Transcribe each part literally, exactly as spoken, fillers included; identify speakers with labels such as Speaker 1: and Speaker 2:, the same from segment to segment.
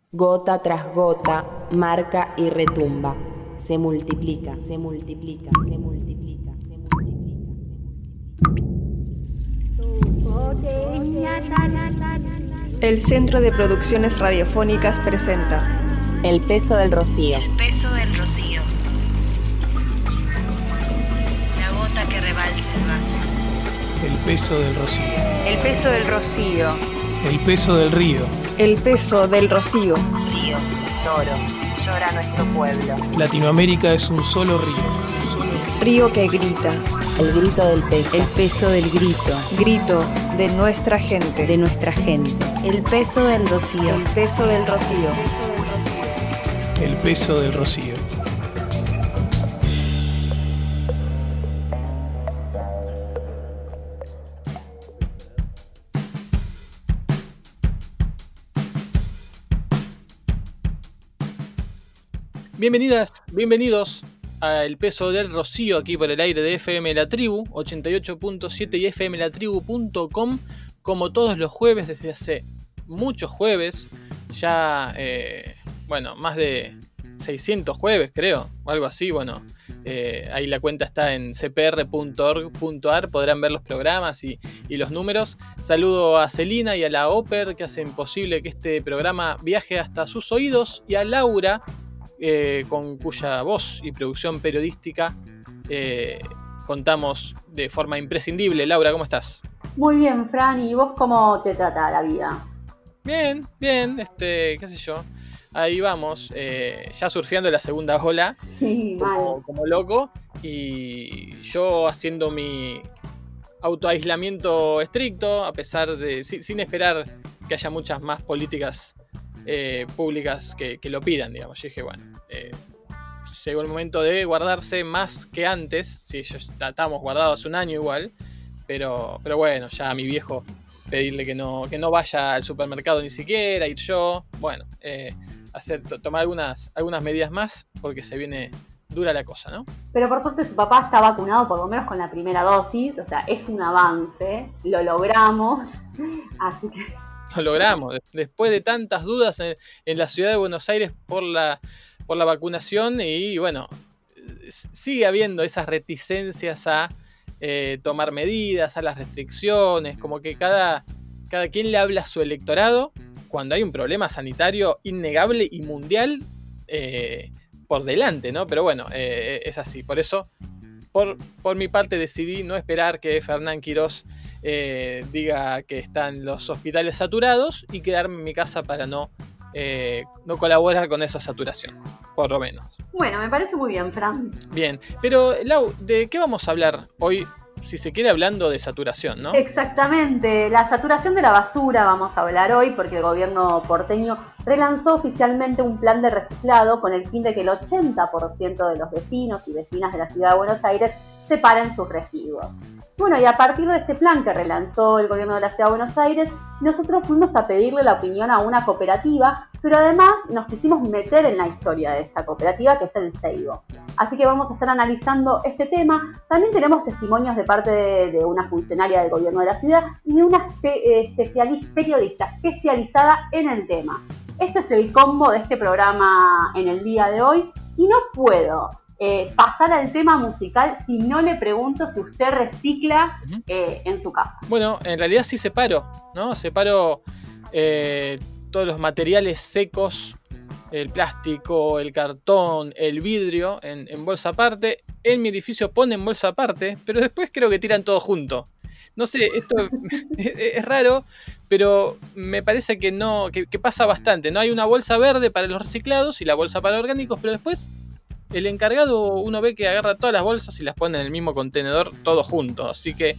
Speaker 1: Gota tras gota, marca y retumba. Se multiplica, se multiplica, se multiplica, se multiplica.
Speaker 2: El Centro de Producciones Radiofónicas presenta
Speaker 1: El peso del rocío.
Speaker 3: El peso del rocío. La gota que rebalsa el vaso.
Speaker 4: El peso del rocío.
Speaker 2: El peso del rocío.
Speaker 4: El peso del río.
Speaker 2: El peso del rocío.
Speaker 3: Río, lloro, llora nuestro pueblo.
Speaker 4: Latinoamérica es un solo río. Un solo río.
Speaker 2: Río que grita.
Speaker 1: El grito del peso.
Speaker 2: El peso del grito. Grito de nuestra gente.
Speaker 1: De nuestra gente.
Speaker 3: El peso del rocío.
Speaker 2: El peso del rocío.
Speaker 4: El peso del rocío. Bienvenidas, bienvenidos a El Peso del Rocío, aquí por el aire de F M La Tribu, ochenta y ocho punto siete y f m la tribu punto com, como todos los jueves desde hace muchos jueves, ya, eh, bueno, más de seiscientos jueves creo, o algo así, bueno, eh, ahí la cuenta está en c p r punto org punto a r, podrán ver los programas y, y los números. Saludo a Celina y a la Oper que hacen posible que este programa viaje hasta sus oídos, y a Laura, Eh, con cuya voz y producción periodística eh, contamos de forma imprescindible. Laura, ¿cómo estás?
Speaker 5: Muy bien, Fran, ¿y vos cómo te trata la vida?
Speaker 4: Bien, bien, este, qué sé yo, ahí vamos, eh, ya surfeando la segunda ola,
Speaker 5: Sí,
Speaker 4: como,
Speaker 5: mal.
Speaker 4: como loco, y yo haciendo mi autoaislamiento estricto, a pesar de, sin, sin esperar que haya muchas más políticas Eh, públicas que, que lo pidan, digamos. Yo dije, bueno, eh, llegó el momento de guardarse más que antes. Sí, yo, estábamos guardados hace un año igual, pero, pero bueno, ya a mi viejo pedirle que no, que no vaya al supermercado ni siquiera, ir yo, bueno, eh, hacer, to, tomar algunas, algunas medidas más, porque se viene dura la cosa, ¿no?
Speaker 5: Pero por suerte su papá está vacunado por lo menos con la primera dosis, o sea, es un avance, lo logramos, así que...
Speaker 4: Lo logramos, después de tantas dudas en, en la ciudad de Buenos Aires por la, por la vacunación, y bueno, sigue habiendo esas reticencias a eh, tomar medidas, a las restricciones, como que cada, cada quien le habla a su electorado cuando hay un problema sanitario innegable y mundial eh, por delante, ¿no? Pero bueno, eh, es así, por eso, por, por mi parte decidí no esperar que Fernán Quirós Eh, diga que están los hospitales saturados y quedarme en mi casa para no, eh, no colaborar con esa saturación, por lo menos.
Speaker 5: Bueno, me parece muy bien, Fran.
Speaker 4: Bien, pero Lau, ¿de qué vamos a hablar hoy? Si se quiere, hablando de saturación, ¿no?
Speaker 5: Exactamente, la saturación de la basura vamos a hablar hoy, porque el gobierno porteño relanzó oficialmente un plan de reciclado con el fin de que el ochenta por ciento de los vecinos y vecinas de la ciudad de Buenos Aires separen sus residuos. Bueno, y a partir de este plan que relanzó el gobierno de la ciudad de Buenos Aires, nosotros fuimos a pedirle la opinión a una cooperativa, pero además nos quisimos meter en la historia de esta cooperativa, que es el Seibo. Así que vamos a estar analizando este tema. También tenemos testimonios de parte de, de una funcionaria del gobierno de la ciudad y de una espe- especialista, periodista especializada en el tema. Este es el combo de este programa en el día de hoy, y no puedo Eh, pasar al tema musical si no le pregunto si usted recicla eh, en su casa.
Speaker 4: Bueno, en realidad sí separo, ¿no? Separo eh, todos los materiales secos, el plástico, el cartón, el vidrio, en, en bolsa aparte. En mi edificio ponen bolsa aparte, pero después creo que tiran todo junto. No sé, esto es, es raro, pero me parece que no, que, que pasa bastante, ¿no? Hay una bolsa verde para los reciclados y la bolsa para orgánicos, pero después el encargado, uno ve que agarra todas las bolsas y las pone en el mismo contenedor todo junto. Así que,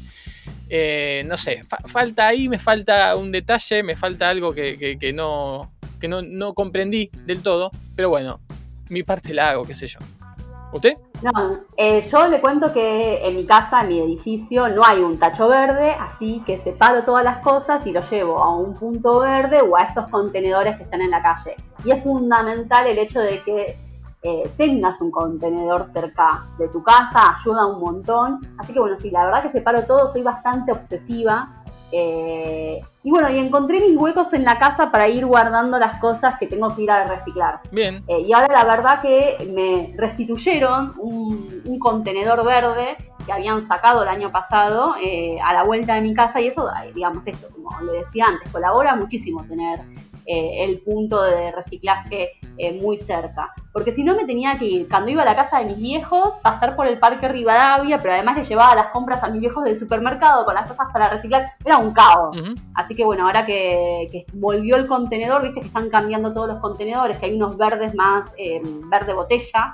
Speaker 4: eh, no sé, fa- falta ahí, me falta un detalle, me falta algo que, que, que, no, que no, no comprendí del todo. Pero bueno, mi parte la hago, qué sé yo. ¿Usted?
Speaker 5: No, eh, yo le cuento que en mi casa, en mi edificio, no hay un tacho verde, así que separo todas las cosas y lo llevo a un punto verde o a estos contenedores que están en la calle. Y es fundamental el hecho de que Eh, tengas un contenedor cerca de tu casa, ayuda un montón. Así que bueno, sí, la verdad que separo todo, soy bastante obsesiva Eh, y bueno, y encontré mis huecos en la casa para ir guardando las cosas que tengo que ir a reciclar.
Speaker 4: Bien.
Speaker 5: Eh, y ahora la verdad que me restituyeron un, un contenedor verde que habían sacado el año pasado eh, a la vuelta de mi casa, y eso, digamos esto, como le decía antes, colabora muchísimo tener eh, el punto de reciclaje eh, muy cerca. Porque si no me tenía que ir, cuando iba a la casa de mis viejos, pasar por el Parque Rivadavia, pero además le llevaba las compras a mis viejos del supermercado con las cosas para reciclar, era un caos. Uh-huh. Así que bueno, ahora que, que volvió el contenedor, viste que están cambiando todos los contenedores, que hay unos verdes más, eh, verde botella,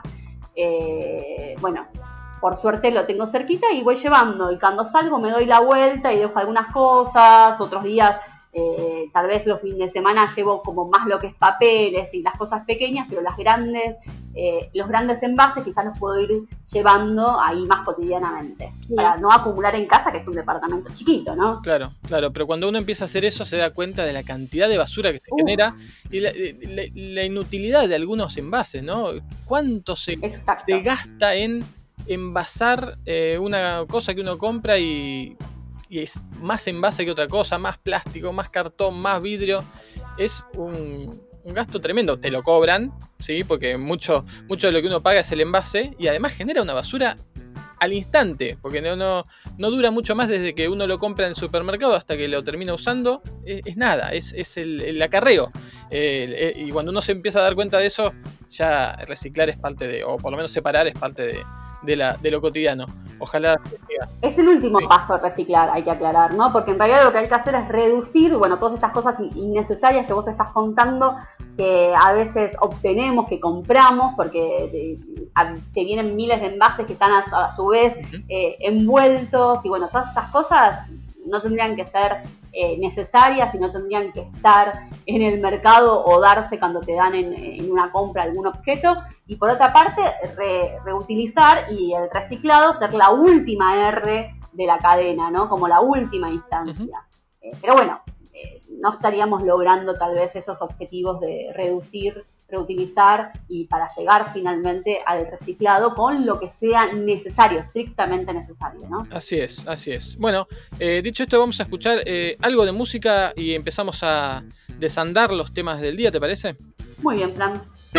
Speaker 5: eh, bueno, por suerte lo tengo cerquita y voy llevando, y cuando salgo me doy la vuelta y dejo algunas cosas, otros días eh, tal vez los fines de semana llevo como más lo que es papeles y las cosas pequeñas, pero las grandes, eh, los grandes envases quizás los puedo ir llevando ahí más cotidianamente, sí, para no acumular en casa, que es un departamento chiquito, ¿no?
Speaker 4: Claro, claro, pero cuando uno empieza a hacer eso se da cuenta de la cantidad de basura que se uh. genera y la, la, la inutilidad de algunos envases, ¿no? ¿Cuánto se, se gasta en envasar eh, una cosa que uno compra y, y es más envase que otra cosa, más plástico, más cartón, más vidrio? Es un, un gasto tremendo. Te lo cobran, ¿sí? Porque mucho, mucho de lo que uno paga es el envase, y además genera una basura al instante, porque no, no, no dura mucho más desde que uno lo compra en el supermercado hasta que lo termina usando. Es, es nada, es, es el, el acarreo. Eh, eh, y cuando uno se empieza a dar cuenta de eso, ya reciclar es parte de, o por lo menos separar es parte de De, la, de lo cotidiano. Ojalá se siga.
Speaker 5: Es el último
Speaker 4: sí.
Speaker 5: paso reciclar, hay que aclarar, ¿no? Porque en realidad lo que hay que hacer es reducir, bueno, todas estas cosas innecesarias que vos estás contando, que a veces obtenemos, que compramos, porque te, a, te vienen miles de envases que están a, a su vez uh-huh. eh, envueltos, y bueno, todas estas cosas no tendrían que ser eh, necesarias y no tendrían que estar en el mercado o darse cuando te dan en, en una compra algún objeto. Y por otra parte, re, reutilizar y el reciclado ser la última R de la cadena, ¿no? Como la última instancia. Uh-huh. Eh, pero bueno, eh, no estaríamos logrando tal vez esos objetivos de reducir, reutilizar y para llegar finalmente al reciclado con lo que sea necesario, estrictamente necesario, ¿no?
Speaker 4: Así es, así es. Bueno, eh, dicho esto, vamos a escuchar eh, algo de música y empezamos a desandar los temas del día, ¿te parece?
Speaker 5: Muy bien, Fran.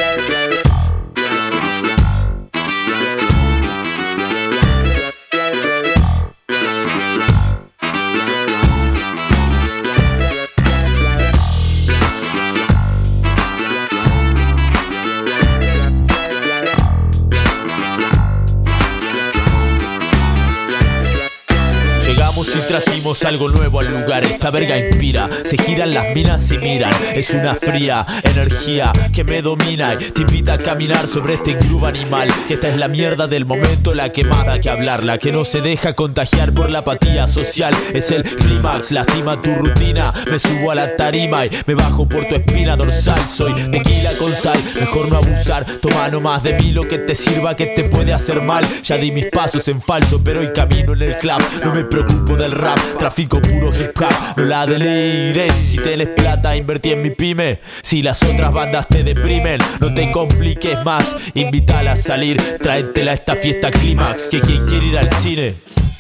Speaker 6: Y trajimos algo nuevo al lugar. Esta verga inspira, se giran las minas y miran. Es una fría energía que me domina y te invita a caminar sobre este groove animal. Que esta es la mierda del momento, la quemada que hablarla, que no se deja contagiar por la apatía social. Es el clímax, lastima tu rutina. Me subo a la tarima y me bajo por tu espina dorsal. Soy tequila con sal, mejor no abusar. Toma nomás de mí lo que te sirva, que te puede hacer mal. Ya di mis pasos en falso, pero hoy camino en el club. No me preocupo del rap, trafico puro hip hop. No la delires, si tenés plata invertí en mi pyme. Si las otras bandas te deprimen, no te compliques más. Invítala a salir, tráetela a esta fiesta clímax. Que quien quiere ir al cine.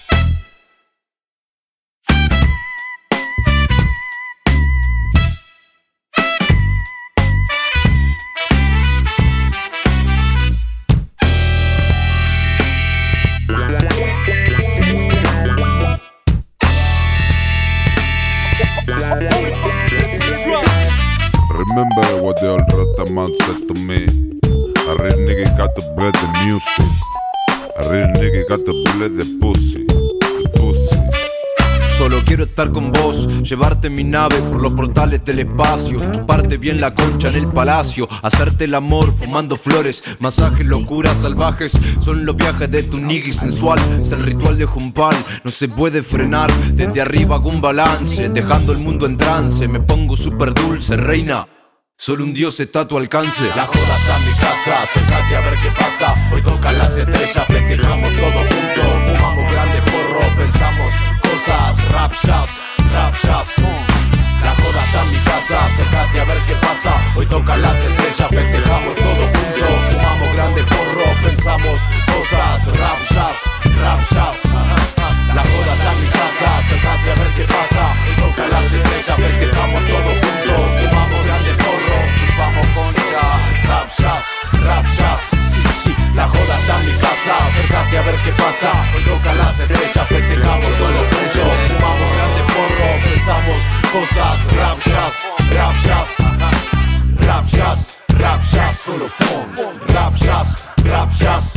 Speaker 7: Remember what the old Rotaman said to me. A real nigga got to bled the music. A real nigga got to bled the pussy. The pussy.
Speaker 8: Solo quiero estar con vos, llevarte en mi nave por los portales del espacio, chuparte bien la concha en el palacio, hacerte el amor fumando flores, masajes, locuras salvajes, son los viajes de tu nigga sensual, es el ritual de Jumpal, no se puede frenar, desde arriba hago un balance, dejando el mundo en trance, me pongo súper dulce, reina. Solo un dios está a tu alcance.
Speaker 6: La joda está en mi casa, acércate a ver qué pasa. Hoy tocan las estrellas, festejamos todos juntos. Fumamos grande porro, pensamos cosas. Rap jazz, rap jazz. La joda está en mi casa, acércate a ver qué pasa. Hoy tocan las estrellas, festejamos todos juntos. Fumamos grande porro, pensamos cosas. Rap jazz, rap jazz. La joda está en mi casa, acércate a ver qué pasa.
Speaker 8: jazz, rap jazz, rap jazz, rap jazz, solo funk, rap jazz, rap jazz.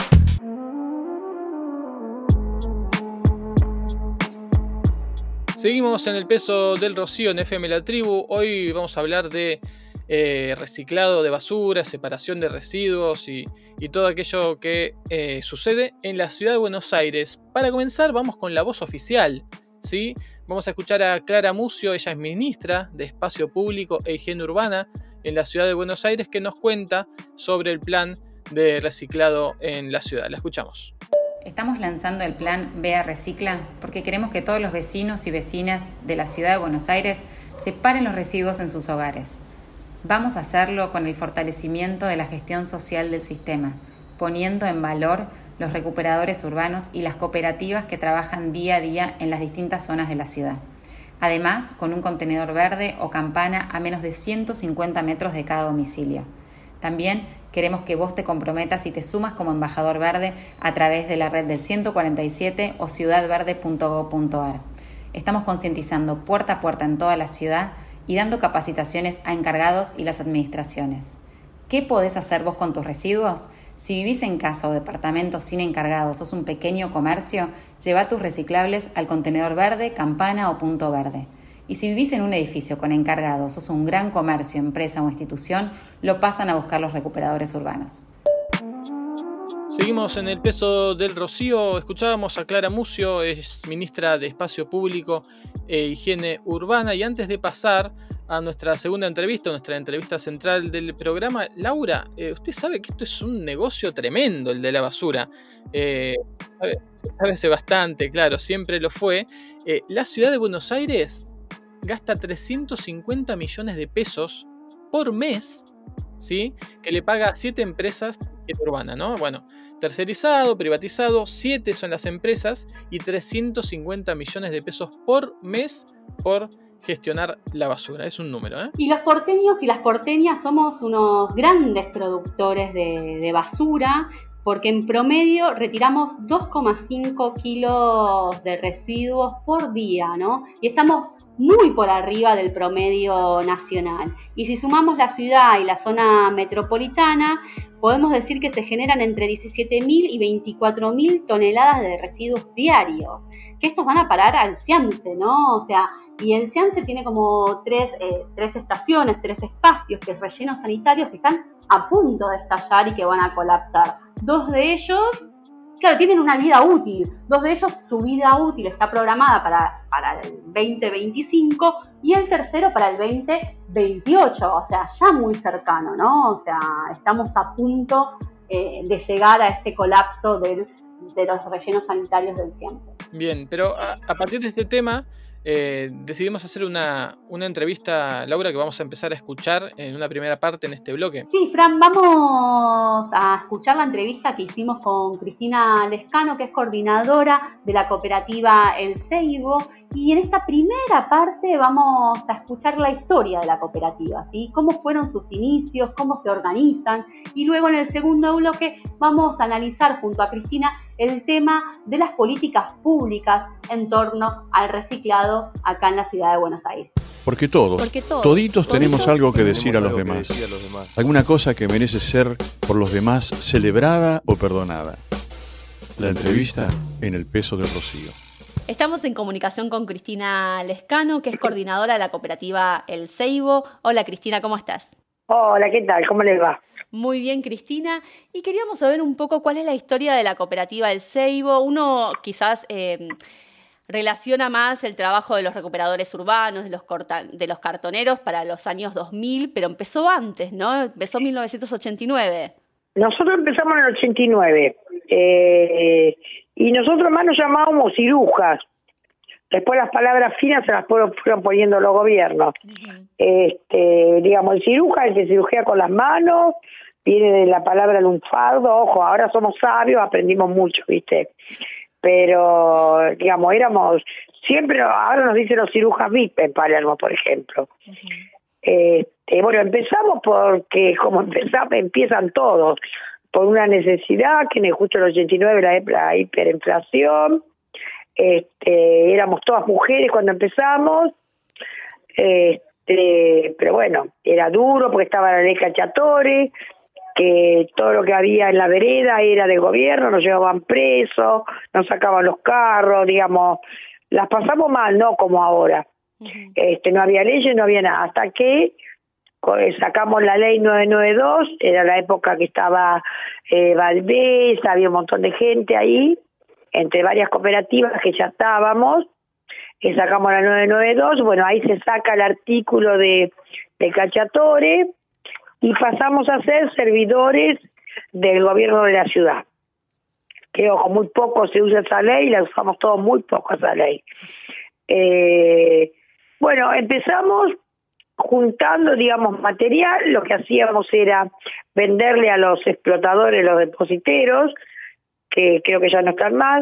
Speaker 4: Seguimos en el peso del rocío en F M La Tribu. Hoy vamos a hablar de eh, reciclado de basura, separación de residuos y, y todo aquello que eh, sucede en la ciudad de Buenos Aires. Para comenzar, vamos con la voz oficial, ¿sí? Vamos a escuchar a Clara Mucio, ella es ministra de Espacio Público e Higiene Urbana en la ciudad de Buenos Aires, que nos cuenta sobre el plan de reciclado en la ciudad. La escuchamos.
Speaker 9: Estamos lanzando el plan Vea Recicla porque queremos que todos los vecinos y vecinas de la ciudad de Buenos Aires separen los residuos en sus hogares. Vamos a hacerlo con el fortalecimiento de la gestión social del sistema, poniendo en valor los recuperadores urbanos y las cooperativas que trabajan día a día en las distintas zonas de la ciudad. Además, con un contenedor verde o campana a menos de ciento cincuenta metros de cada domicilio. También queremos que vos te comprometas y te sumas como embajador verde a través de la red del ciento cuarenta y siete o ciudad verde punto gob punto ar. Estamos concientizando puerta a puerta en toda la ciudad y dando capacitaciones a encargados y las administraciones. ¿Qué podés hacer vos con tus residuos? Si vivís en casa o departamento sin encargados, sos un pequeño comercio, lleva tus reciclables al contenedor verde, campana o punto verde. Y si vivís en un edificio con encargados, sos un gran comercio, empresa o institución, lo pasan a buscar los recuperadores urbanos.
Speaker 4: Seguimos en el peso del rocío. Escuchábamos a Clara Mucio, es ministra de Espacio Público e Higiene Urbana. Y antes de pasar a nuestra segunda entrevista, nuestra entrevista central del programa, Laura, eh, usted sabe que esto es un negocio tremendo, el de la basura. Eh, sabe, se sabe hace bastante, claro, siempre lo fue. Eh, la ciudad de Buenos Aires gasta trescientos cincuenta millones de pesos por mes, ¿sí? Que le paga a siete empresas de urbana, ¿no? Bueno, tercerizado, privatizado, siete son las empresas y trescientos cincuenta millones de pesos por mes por gestionar la basura. Es un número, ¿eh?
Speaker 5: Y los porteños y las porteñas somos unos grandes productores de, de basura, porque en promedio retiramos dos coma cinco kilos de residuos por día, ¿no? Y estamos muy por arriba del promedio nacional. Y si sumamos la ciudad y la zona metropolitana, podemos decir que se generan entre diecisiete mil y veinticuatro mil toneladas de residuos diarios, que estos van a parar al Ciance, ¿no? O sea, y el Ciance tiene como tres, eh, tres estaciones, tres espacios, que es rellenos sanitarios, que están a punto de estallar y que van a colapsar. Dos de ellos, claro, tienen una vida útil. Dos de ellos, su vida útil está programada para, para el veinte veinticinco y el tercero para el veinte veintiocho. O sea, ya muy cercano, ¿no? O sea, estamos a punto eh, de llegar a este colapso del, de los rellenos sanitarios del Ciance.
Speaker 4: Bien, pero a, a partir de este tema eh, decidimos hacer una, una entrevista, Laura, que vamos a empezar a escuchar en una primera parte en este bloque.
Speaker 5: Sí, Fran, vamos a escuchar la entrevista que hicimos con Cristina Lescano, que es coordinadora de la cooperativa El Ceibo, y en esta primera parte vamos a escuchar la historia de la cooperativa, ¿sí? Cómo fueron sus inicios, cómo se organizan, y luego en el segundo bloque vamos a analizar junto a Cristina el tema de las políticas públicas en torno al reciclado acá en la ciudad de Buenos Aires.
Speaker 10: Porque todos,
Speaker 11: Porque todos
Speaker 10: toditos
Speaker 11: toditos
Speaker 10: tenemos algo que
Speaker 8: tenemos
Speaker 10: decir a los
Speaker 8: algo que
Speaker 10: demás.
Speaker 8: decir a los demás.
Speaker 10: Alguna cosa que merece ser por los demás celebrada o perdonada. La entrevista en el peso del rocío.
Speaker 11: Estamos en comunicación con Cristina Lescano, que es coordinadora de la cooperativa El Ceibo. Hola Cristina, ¿cómo estás?
Speaker 12: Hola, ¿qué tal? ¿Cómo les va?
Speaker 11: Muy bien, Cristina. Y queríamos saber un poco cuál es la historia de la cooperativa El Ceibo. Uno quizás eh, relaciona más el trabajo de los recuperadores urbanos, de los, corta- de los cartoneros para los años dos mil, pero empezó antes, ¿no? Empezó en mil novecientos ochenta y nueve.
Speaker 12: Nosotros empezamos en el ochenta y nueve eh, y nosotros más nos llamábamos cirujas. Después las palabras finas se las fueron, fueron poniendo los gobiernos. Uh-huh. Este, digamos, el ciruja, el que cirujea con las manos, viene de la palabra lunfardo. Ojo, ahora somos sabios, aprendimos mucho, ¿viste? Pero, digamos, éramos siempre, ahora nos dicen los cirujas V I P en Palermo, por ejemplo. Uh-huh. Este, bueno, empezamos porque, como empezamos, empiezan todos, por una necesidad, que en el justo en el ochenta y nueve la, la hiperinflación. Este, éramos todas mujeres cuando empezamos, este, este, pero bueno, era duro porque estaba la ley Cacciatore, que todo lo que había en la vereda era del gobierno, nos llevaban presos, nos sacaban los carros, digamos, las pasamos mal, no como ahora. Uh-huh. Este, no había leyes, no había nada, hasta que sacamos la ley nueve noventa y dos, era la época que estaba eh, Valdés, había un montón de gente ahí, entre varias cooperativas que ya estábamos, y sacamos la nueve noventa y dos, bueno, ahí se saca el artículo de, de Cacciatore y pasamos a ser servidores del gobierno de la ciudad. Que ojo, muy poco se usa esa ley, la usamos todos muy poco esa ley. Eh, bueno, empezamos juntando, digamos, material, lo que hacíamos era venderle a los explotadores, los depositeros, que creo que ya no están más.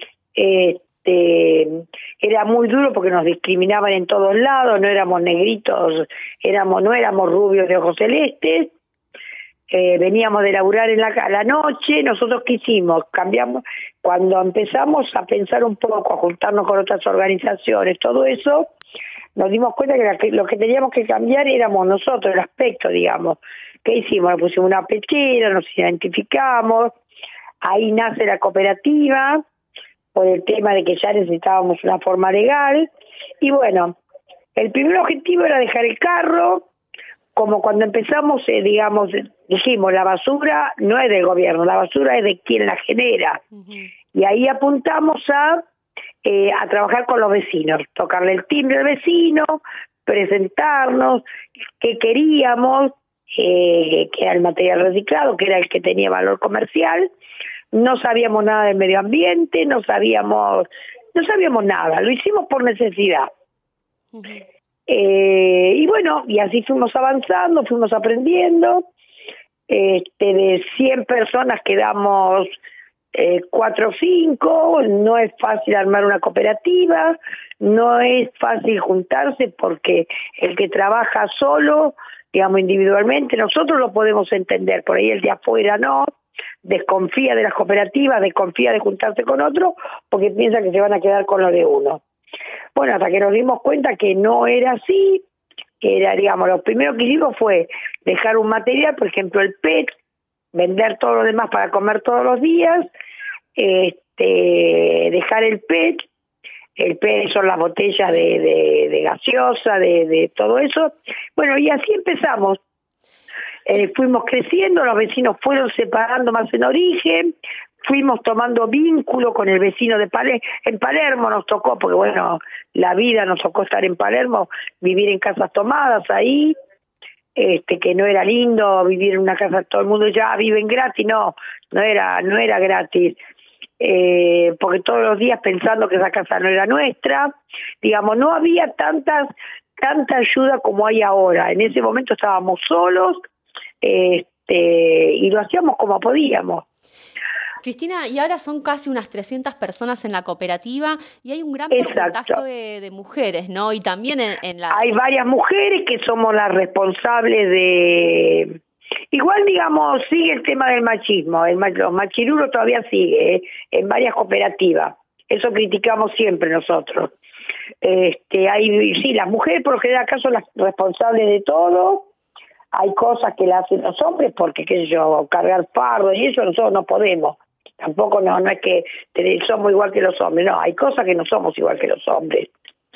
Speaker 12: Este, era muy duro porque nos discriminaban en todos lados, no éramos negritos, éramos no éramos rubios de ojos celestes. Eh, veníamos de laburar en la, a la noche, nosotros qué hicimos, cambiamos, cuando empezamos a pensar un poco, a juntarnos con otras organizaciones, todo eso, nos dimos cuenta que, la, que lo que teníamos que cambiar éramos nosotros, el aspecto, digamos. ¿Qué hicimos? Nos pusimos una pechera, nos identificamos, ahí nace la cooperativa, por el tema de que ya necesitábamos una forma legal, y bueno, el primer objetivo era dejar el carro, como cuando empezamos, eh, digamos, dijimos, la basura no es del gobierno, la basura es de quien la genera. Uh-huh. Y ahí apuntamos a, eh, a trabajar con los vecinos, tocarle el timbre al vecino, presentarnos, qué queríamos, eh, que era el material reciclado, que era el que tenía valor comercial. No sabíamos nada del medio ambiente, no sabíamos, no sabíamos nada, lo hicimos por necesidad. Uh-huh. Eh, y bueno, y así fuimos avanzando, fuimos aprendiendo. Este, de cien personas quedamos eh, cuatro o cinco, no es fácil armar una cooperativa, no es fácil juntarse porque el que trabaja solo, digamos individualmente, nosotros lo podemos entender, por ahí el de afuera no, desconfía de las cooperativas, desconfía de juntarse con otro porque piensa que se van a quedar con lo de uno. Bueno, hasta que nos dimos cuenta que no era así, que era, digamos, lo primero que hicimos fue dejar un material, por ejemplo, el P E T, vender todo lo demás para comer todos los días, este, dejar el P E T, el P E T son las botellas de, de, de gaseosa, de, de todo eso. Bueno, y así empezamos. Eh, fuimos creciendo, los vecinos fueron separando más en origen, fuimos tomando vínculo con el vecino de Palermo. En Palermo nos tocó, porque bueno, la vida nos tocó estar en Palermo, vivir en casas tomadas ahí, este que no era lindo vivir en una casa, todo el mundo ya viven gratis, no, no era, no era gratis, eh, porque todos los días pensando que esa casa no era nuestra, digamos, no había tantas, tanta ayuda como hay ahora. En ese momento estábamos solos, este, y lo hacíamos como podíamos.
Speaker 11: Cristina, y ahora son casi unas trescientas personas en la cooperativa y hay un gran porcentaje de, de mujeres, ¿no? Y también en, en la...
Speaker 12: Hay varias mujeres que somos las responsables de... Igual, digamos, sigue el tema del machismo, el los machirulos todavía sigue, ¿eh? En varias cooperativas. Eso criticamos siempre nosotros. Este, hay, sí, las mujeres por lo general acá son las responsables de todo. Hay cosas que las hacen los hombres porque, qué sé yo, cargar fardo y eso nosotros no podemos. Tampoco no, no es que somos igual que los hombres, no, hay cosas que no somos igual que los hombres.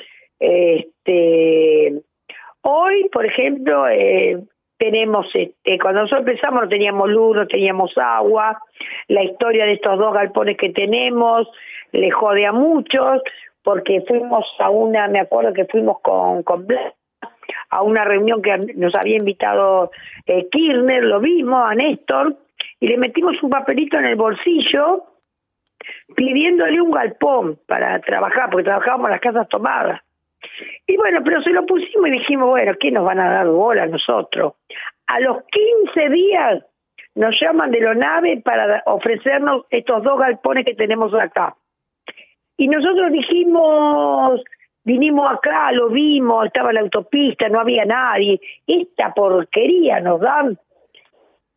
Speaker 12: Este, hoy, por ejemplo, eh, tenemos, este, cuando nosotros empezamos no teníamos luz, no teníamos agua, la historia de estos dos galpones que tenemos le jode a muchos, porque fuimos a una, me acuerdo que fuimos con, con Blas, a una reunión que nos había invitado eh, Kirchner, lo vimos, a Néstor, y le metimos un papelito en el bolsillo pidiéndole un galpón para trabajar, porque trabajábamos en las casas tomadas. Y bueno, pero se lo pusimos y dijimos, bueno, ¿qué nos van a dar bola a nosotros? A los quince días nos llaman de la nave para ofrecernos estos dos galpones que tenemos acá. Y nosotros dijimos, vinimos acá, lo vimos, estaba en la autopista, no había nadie. Esta porquería nos dan.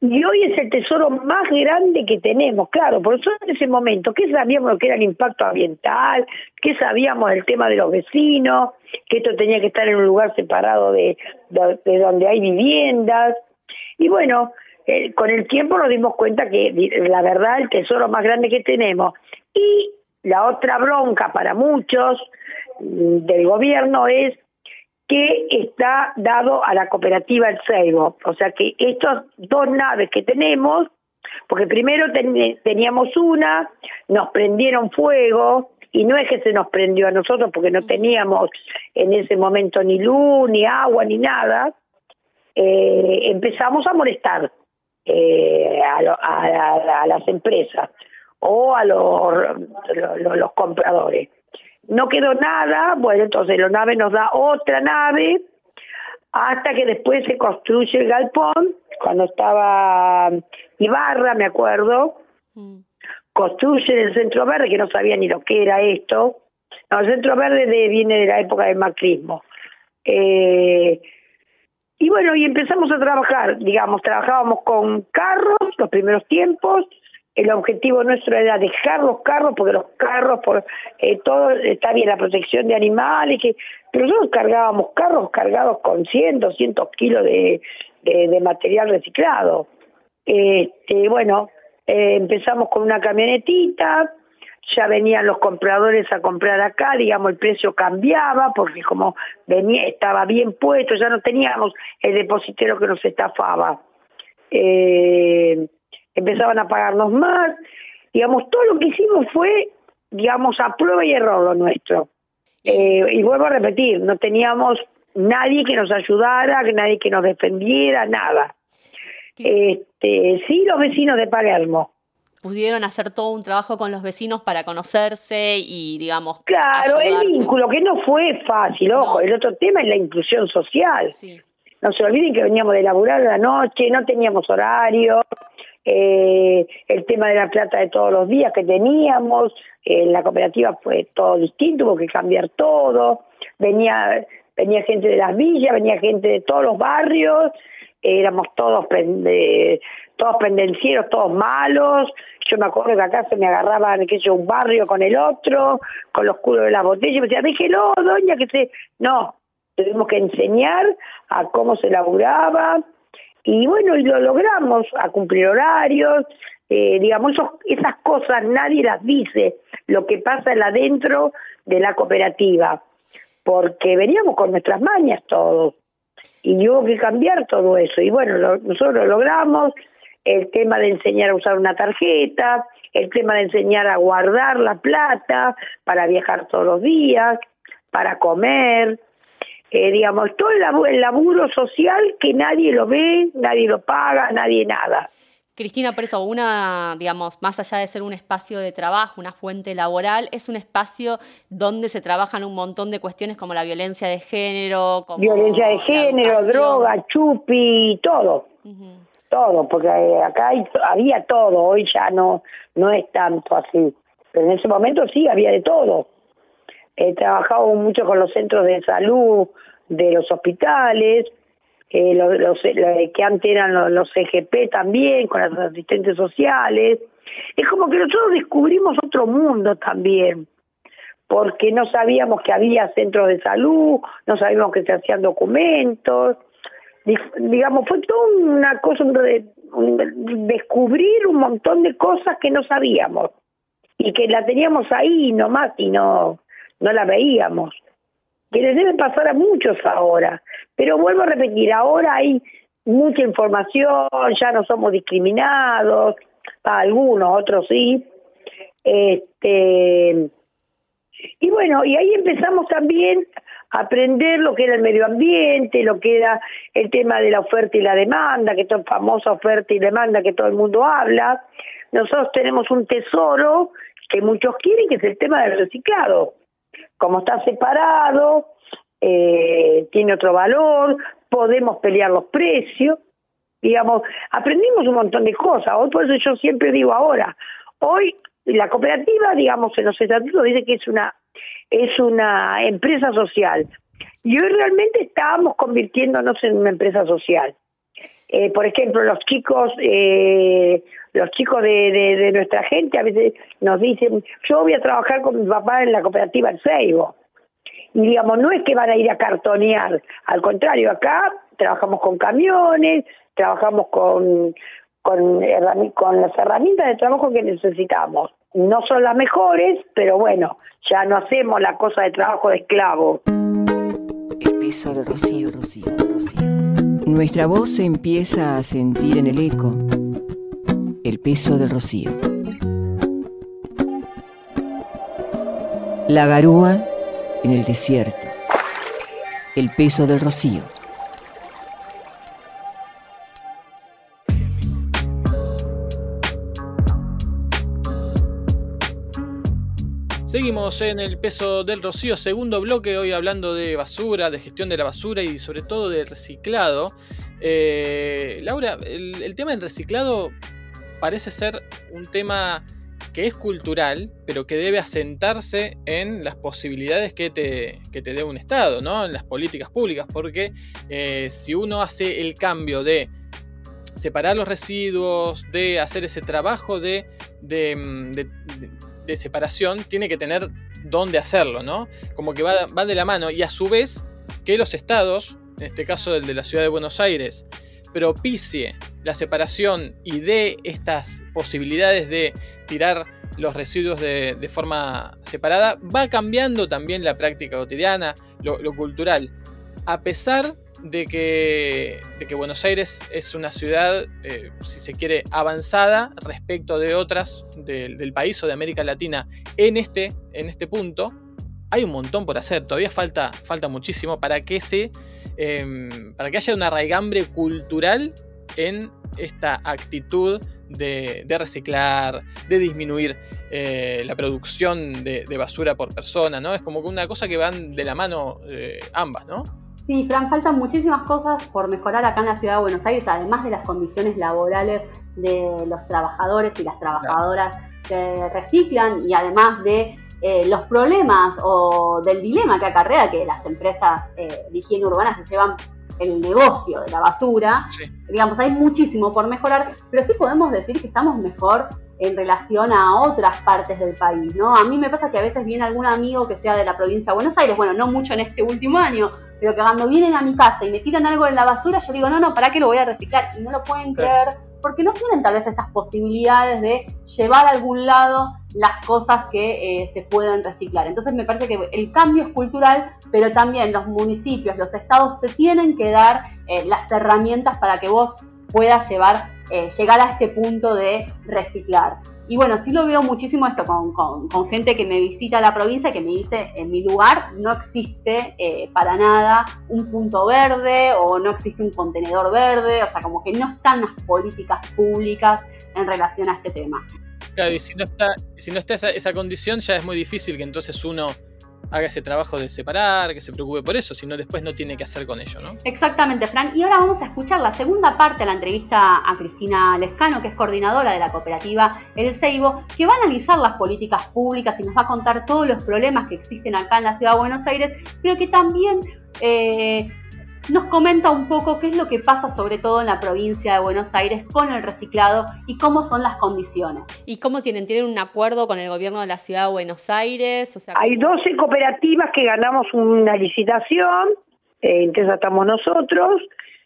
Speaker 12: Y hoy es el tesoro más grande que tenemos, claro, por eso en ese momento, ¿qué sabíamos lo que era el impacto ambiental? ¿Qué sabíamos del tema de los vecinos? Que esto tenía que estar en un lugar separado de, de, de donde hay viviendas. Y bueno, eh, con el tiempo nos dimos cuenta que la verdad el tesoro más grande que tenemos. Y la otra bronca para muchos del gobierno es que está dado a la cooperativa El Ceibo. O sea que estas dos naves que tenemos, porque primero ten, teníamos una, nos prendieron fuego, y no es que se nos prendió a nosotros porque no teníamos en ese momento ni luz, ni agua, ni nada, eh, empezamos a molestar eh, a, lo, a, a, a las empresas o a los, los, los compradores. No quedó nada, bueno, entonces la nave nos da otra nave, hasta que después se construye el galpón, cuando estaba Ibarra, me acuerdo, mm. construyen el Centro Verde, que no sabía ni lo que era esto. No, el Centro Verde de, viene de la época del macrismo. Eh, y bueno, y empezamos a trabajar, digamos, trabajábamos con carros los primeros tiempos. El objetivo nuestro era dejar los carros, porque los carros, por eh, todo está bien, la protección de animales, que, pero nosotros cargábamos carros cargados con cien, doscientos kilos de, de, de material reciclado. Este, bueno, eh, empezamos con una camionetita, ya venían los compradores a comprar acá, digamos, el precio cambiaba, porque como venía estaba bien puesto, ya no teníamos el depositero que nos estafaba. Eh... Empezaban a pagarnos más, digamos, todo lo que hicimos fue, digamos, a prueba y error lo nuestro. Eh, y vuelvo a repetir, no teníamos nadie que nos ayudara, que nadie que nos defendiera, nada. Este, sí, los vecinos de Palermo.
Speaker 11: Pudieron hacer todo un trabajo con los vecinos para conocerse y, digamos,
Speaker 12: claro, ayudarse. El vínculo, que no fue fácil, ojo, no. El otro tema es la inclusión social. Sí. No se olviden que veníamos de laburar a la noche, no teníamos horario. Eh, el tema de la plata de todos los días que teníamos, en eh, la cooperativa fue todo distinto, hubo que cambiar todo, venía venía gente de las villas, venía gente de todos los barrios, eh, éramos todos pende, todos pendencieros, todos malos. Yo me acuerdo que acá se me agarraban, que yo, un barrio con el otro, con los culos de las botellas, y me decía, déjelo, doña, que se... No, tuvimos que enseñar a cómo se laburaba. Y bueno, y lo logramos, a cumplir horarios, eh, digamos, esos, esas cosas nadie las dice, lo que pasa adentro de la cooperativa, porque veníamos con nuestras mañas todos, y hubo que cambiar todo eso, y bueno, lo, nosotros lo logramos, el tema de enseñar a usar una tarjeta, el tema de enseñar a guardar la plata para viajar todos los días, para comer... Eh, digamos, todo el laburo, el laburo social que nadie lo ve, nadie lo paga, nadie nada.
Speaker 11: Cristina, por eso, una, digamos, más allá de ser un espacio de trabajo, una fuente laboral, es un espacio donde se trabajan un montón de cuestiones como la violencia de género, como
Speaker 12: violencia de género, droga, chupi, todo, uh-huh. todo, porque acá hay, había todo, hoy ya no, no es tanto así, pero en ese momento sí había de todo. He trabajado mucho con los centros de salud de los hospitales, eh, los, los, los que antes eran los, los C G P también, con las asistentes sociales. Es como que nosotros descubrimos otro mundo también, porque no sabíamos que había centros de salud, no sabíamos que se hacían documentos. Digamos, fue toda una cosa, de, un, descubrir un montón de cosas que no sabíamos y que la teníamos ahí nomás y no... no la veíamos, que les debe pasar a muchos ahora, pero vuelvo a repetir, ahora hay mucha información, ya no somos discriminados, algunos, otros sí, este, y bueno, y ahí empezamos también a aprender lo que era el medio ambiente, lo que era el tema de la oferta y la demanda, que es famosa oferta y demanda que todo el mundo habla. Nosotros tenemos un tesoro que muchos quieren, que es el tema del reciclado. Como está separado, eh, tiene otro valor, podemos pelear los precios, digamos, aprendimos un montón de cosas. Hoy, por eso yo siempre digo ahora, hoy la cooperativa, digamos, en los estatutos dice que es una, es una empresa social, y hoy realmente estábamos convirtiéndonos en una empresa social. Eh, por ejemplo, los chicos, eh, los chicos de, de, de nuestra gente a veces nos dicen, yo voy a trabajar con mi papá en la cooperativa El Ceibo. Y digamos, no es que van a ir a cartonear, al contrario, acá trabajamos con camiones, trabajamos con, con, con las herramientas de trabajo que necesitamos. No son las mejores, pero bueno, ya no hacemos la cosa de trabajo de esclavo.
Speaker 13: El peso del rocío, rocío, rocío. Nuestra voz se empieza a sentir en el eco. El peso del rocío. La garúa en el desierto. El peso del rocío.
Speaker 4: Seguimos en el peso del rocío, segundo bloque, hoy hablando de basura, de gestión de la basura y sobre todo de reciclado. Eh, Laura, el, el tema del reciclado parece ser un tema que es cultural, pero que debe asentarse en las posibilidades que te, que te dé un Estado, ¿no? En las políticas públicas, porque eh, si uno hace el cambio de separar los residuos, de hacer ese trabajo de... de, de, de de separación, tiene que tener dónde hacerlo, ¿no? Como que va, va de la mano, y a su vez que los estados, en este caso el de la ciudad de Buenos Aires, propicie la separación y dé estas posibilidades de tirar los residuos de, de forma separada, va cambiando también la práctica cotidiana, lo, lo cultural, a pesar de que, de que Buenos Aires es una ciudad, eh, si se quiere, avanzada respecto de otras de, del país o de América Latina en este, en este punto. Hay un montón por hacer, todavía falta, falta muchísimo para que, se, eh, para que haya una raigambre cultural en esta actitud de, de reciclar, de disminuir eh, la producción de, de basura por persona, ¿no? Es como que una cosa que van de la mano eh, ambas, ¿no?
Speaker 5: Sí, Fran, faltan muchísimas cosas por mejorar acá en la ciudad de Buenos Aires, además de las condiciones laborales de los trabajadores y las trabajadoras que reciclan, y además de eh, los problemas o del dilema que acarrea que las empresas eh, de higiene urbana se llevan el negocio de la basura. Sí. Digamos, hay muchísimo por mejorar, pero sí podemos decir que estamos mejor en relación a otras partes del país, ¿no? A mí me pasa que a veces viene algún amigo que sea de la provincia de Buenos Aires, bueno, no mucho en este último año, pero que cuando vienen a mi casa y me tiran algo en la basura, yo digo, no, no, ¿para qué lo voy a reciclar? Y no lo pueden creer, porque no tienen tal vez estas posibilidades de llevar a algún lado las cosas que eh, se pueden reciclar. Entonces me parece que el cambio es cultural, pero también los municipios, los estados te tienen que dar eh, las herramientas para que vos puedas llevar, eh, llegar a este punto de reciclar. Y bueno, sí lo veo muchísimo esto con, con, con gente que me visita la provincia, que me dice, en mi lugar no existe eh, para nada un punto verde o no existe un contenedor verde, o sea, como que no están las políticas públicas en relación a este tema.
Speaker 4: Claro, y si no está, si no está esa, esa condición, ya es muy difícil que entonces uno haga ese trabajo de separar, que se preocupe por eso, sino después no tiene que hacer con ello, ¿no?
Speaker 5: Exactamente, Fran. Y ahora vamos a escuchar la segunda parte de la entrevista a Cristina Lescano, que es coordinadora de la cooperativa El Ceibo, que va a analizar las políticas públicas y nos va a contar todos los problemas que existen acá en la ciudad de Buenos Aires, pero que también eh, nos comenta un poco qué es lo que pasa sobre todo en la provincia de Buenos Aires con el reciclado y cómo son las condiciones.
Speaker 11: ¿Y cómo tienen? ¿Tienen un acuerdo con el gobierno de la ciudad de Buenos Aires? O sea,
Speaker 12: hay doce cooperativas que ganamos una licitación, eh, entre esas estamos nosotros,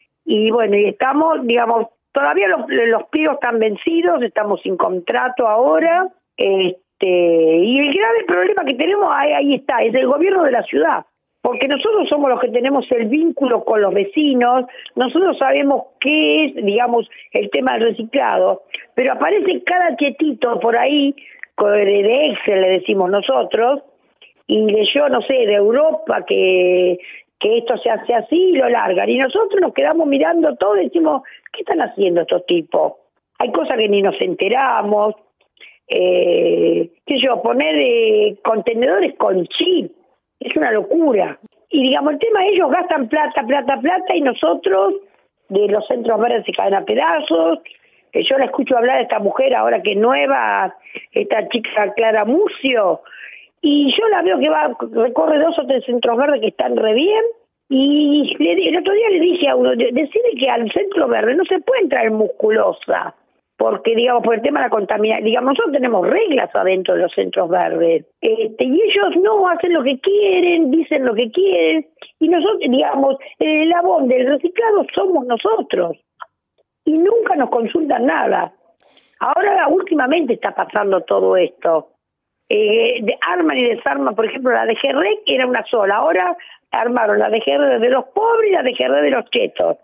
Speaker 12: y bueno, y estamos, digamos, todavía los, los pliegos están vencidos, estamos sin contrato ahora, este, y el grave problema que tenemos ahí, ahí está, es el gobierno de la ciudad. Porque nosotros somos los que tenemos el vínculo con los vecinos, nosotros sabemos qué es, digamos, el tema del reciclado, pero aparece cada quietito por ahí, de Excel le decimos nosotros, y leyó, no sé, de Europa que, que esto se hace así y lo largan, y nosotros nos quedamos mirando todo y decimos, ¿qué están haciendo estos tipos? Hay cosas que ni nos enteramos, eh, qué sé yo, poner eh, contenedores con chip, es una locura. Y digamos, el tema, ellos gastan plata, plata, plata, y nosotros, de los centros verdes, se caen a pedazos. Eh, yo la escucho hablar de esta mujer ahora que es nueva, esta chica Clara Murcio, y yo la veo que va, recorre dos o tres centros verdes que están re bien, Y le, el otro día le dije a uno, decide que al centro verde no se puede entrar musculosa, porque digamos por el tema de la contaminación, digamos nosotros tenemos reglas adentro de los centros verdes, este, y ellos no hacen lo que quieren, dicen lo que quieren, y nosotros, digamos, el eslabón del reciclado somos nosotros, y nunca nos consultan nada. Ahora últimamente está pasando todo esto. Eh, de arman y desarman, por ejemplo, la D G R E C era una sola, ahora armaron la D G R E de los pobres y la D G R E de los chetos.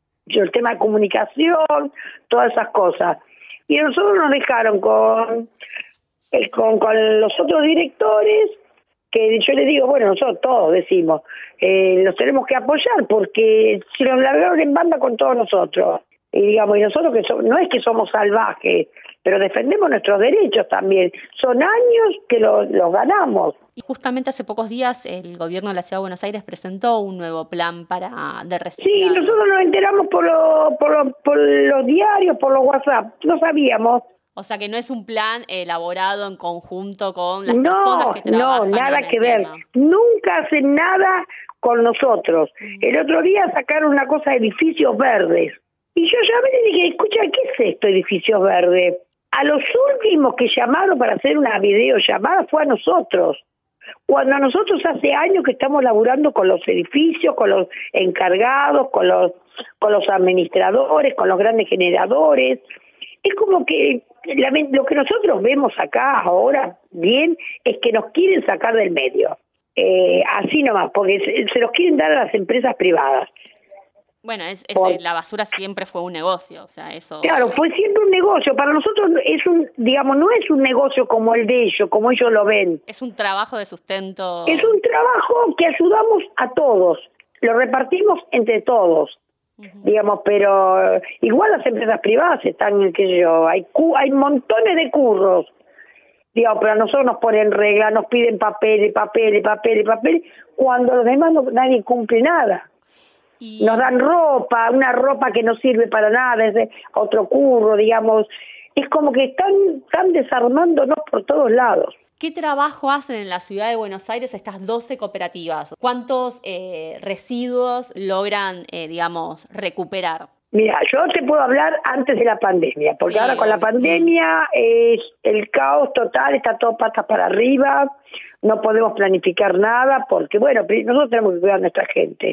Speaker 12: El tema de comunicación, todas esas cosas. Y a nosotros nos dejaron con, eh, con, con los otros directores, que yo les digo, bueno, nosotros todos decimos, eh, los tenemos que apoyar porque si nos largaron en banda con todos nosotros. Y digamos, y nosotros que somos, no es que somos salvajes, pero defendemos nuestros derechos también. Son años que los lo ganamos.
Speaker 11: Y justamente hace pocos días el gobierno de la Ciudad de Buenos Aires presentó un nuevo plan para de reciclado.
Speaker 12: Sí, nosotros nos enteramos por, lo, por, lo, por los diarios, por los WhatsApp, no sabíamos.
Speaker 11: O sea que no es un plan elaborado en conjunto con las
Speaker 12: no,
Speaker 11: personas que trabajan.
Speaker 12: No, nada
Speaker 11: en el
Speaker 12: que ver.
Speaker 11: tema.
Speaker 12: Nunca hacen nada con nosotros. Mm. El otro día sacaron una cosa de edificios verdes. Y yo llamé y le dije, escucha, ¿qué es esto, edificios verdes? A los últimos que llamaron para hacer una videollamada fue a nosotros. Cuando a nosotros hace años que estamos laburando con los edificios, con los encargados, con los, con los administradores, con los grandes generadores. Es como que la, lo que nosotros vemos acá ahora bien es que nos quieren sacar del medio. Eh, así nomás, porque se, se los quieren dar a las empresas privadas.
Speaker 11: Bueno, es, es
Speaker 12: Por...
Speaker 11: la basura siempre fue un negocio, o sea, eso...
Speaker 12: Claro, fue siempre un negocio. Para nosotros es un, digamos, no es un negocio como el de ellos, como ellos lo ven.
Speaker 11: Es un trabajo de sustento.
Speaker 12: Es un trabajo que ayudamos a todos, lo repartimos entre todos, uh-huh. digamos, pero igual las empresas privadas están, qué sé yo, hay, hay montones de curros, digamos, pero a nosotros nos ponen reglas, nos piden papeles, papeles, papeles, papeles, cuando los demás no, nadie cumple nada. Y... Nos dan ropa, una ropa que no sirve para nada, es otro curro, digamos. Es como que están, están desarmándonos por todos lados.
Speaker 11: ¿Qué trabajo hacen en la ciudad de Buenos Aires estas doce cooperativas? ¿Cuántos eh, residuos logran, eh, digamos, recuperar?
Speaker 12: Mira, yo te puedo hablar antes de la pandemia, porque sí, ahora con la pandemia es el caos total, está todo patas para arriba, no podemos planificar nada, porque bueno, nosotros tenemos que cuidar a nuestra gente.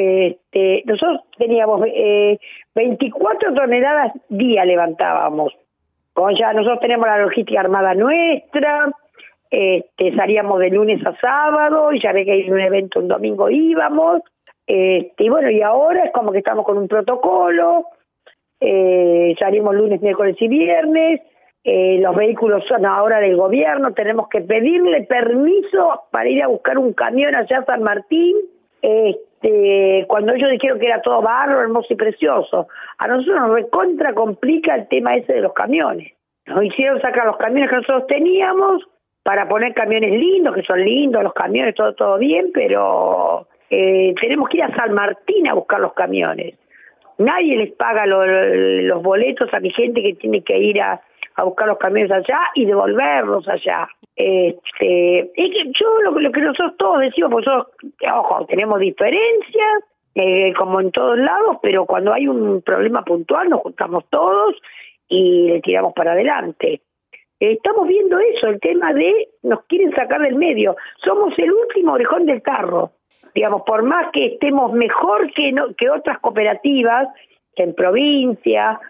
Speaker 12: Este, nosotros teníamos eh, veinticuatro toneladas día levantábamos. Como ya nosotros tenemos la logística armada nuestra, este, salíamos de lunes a sábado, y ya ve que hay un evento un domingo íbamos, este, y bueno, y ahora es como que estamos con un protocolo, eh, salimos lunes, miércoles y viernes, eh, los vehículos son ahora del gobierno, tenemos que pedirle permiso para ir a buscar un camión allá a San Martín, este, Este, cuando ellos dijeron que era todo bárbaro, hermoso y precioso. A nosotros nos recontra complica el tema ese de los camiones. Nos hicieron sacar los camiones que nosotros teníamos para poner camiones lindos, que son lindos los camiones, todo todo bien, pero eh, tenemos que ir a San Martín a buscar los camiones. Nadie les paga lo, los boletos a mi gente que tiene que ir a, a buscar los camiones allá y devolverlos allá. Este, es que yo lo, lo que nosotros todos decimos, pues nosotros, ojo, tenemos diferencias, eh, como en todos lados, pero cuando hay un problema puntual nos juntamos todos y le tiramos para adelante. Eh, estamos viendo eso, el tema de nos quieren sacar del medio. Somos el último orejón del tarro. Digamos, por más que estemos mejor que, no, que otras cooperativas en provincia,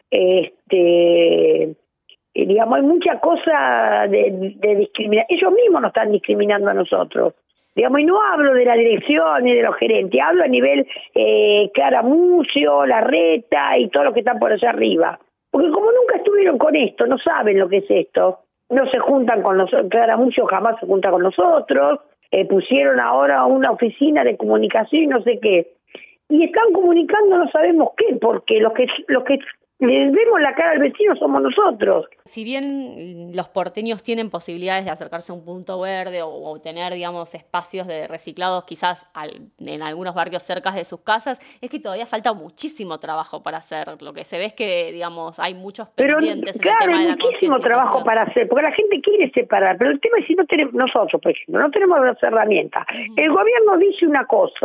Speaker 12: este... Y digamos, hay mucha cosa de, de discriminación. Ellos mismos nos están discriminando a nosotros. Digamos, y no hablo de la dirección ni de los gerentes, hablo a nivel eh, Caramucio, Larreta y todos los que están por allá arriba. Porque como nunca estuvieron con esto, no saben lo que es esto. No se juntan con nosotros, Caramucio jamás se junta con nosotros. Eh, pusieron ahora una oficina de comunicación y no sé qué. Y están comunicando no sabemos qué, porque los que los que le vemos la cara al vecino somos nosotros.
Speaker 11: Si bien los porteños tienen posibilidades de acercarse a un punto verde o, o tener, digamos, espacios de reciclados quizás al, en algunos barrios cerca de sus casas, es que todavía falta muchísimo trabajo para hacer. Lo que se ve es que, digamos, hay muchos pendientes
Speaker 12: pero, claro,
Speaker 11: en el tema de la
Speaker 12: hay muchísimo trabajo para hacer, porque la gente quiere separar, pero el tema es si no tenemos, nosotros, por ejemplo, no tenemos las herramientas. Uh-huh. El gobierno dice una cosa,